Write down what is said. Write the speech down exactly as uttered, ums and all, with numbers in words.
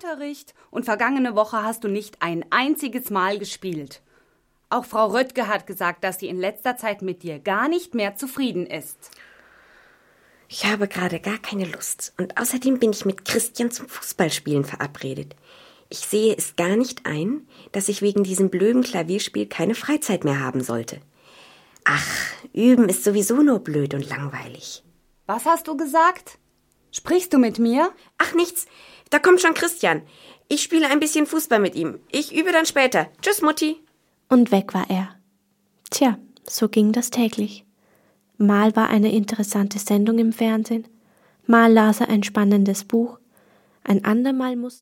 Unterricht und vergangene Woche hast du nicht ein einziges Mal gespielt. Auch Frau Röttge hat gesagt, dass sie in letzter Zeit mit dir gar nicht mehr zufrieden ist. Ich habe gerade gar keine Lust und außerdem bin ich mit Christian zum Fußballspielen verabredet. Ich sehe es gar nicht ein, dass ich wegen diesem blöden Klavierspiel keine Freizeit mehr haben sollte. Ach, üben ist sowieso nur blöd und langweilig. Was hast du gesagt? Sprichst du mit mir? Ach, nichts. Da kommt schon Christian. Ich spiele ein bisschen Fußball mit ihm. Ich übe dann später. Tschüss, Mutti. Und weg war er. Tja, so ging das täglich. Mal war eine interessante Sendung im Fernsehen, mal las er ein spannendes Buch, ein andermal musste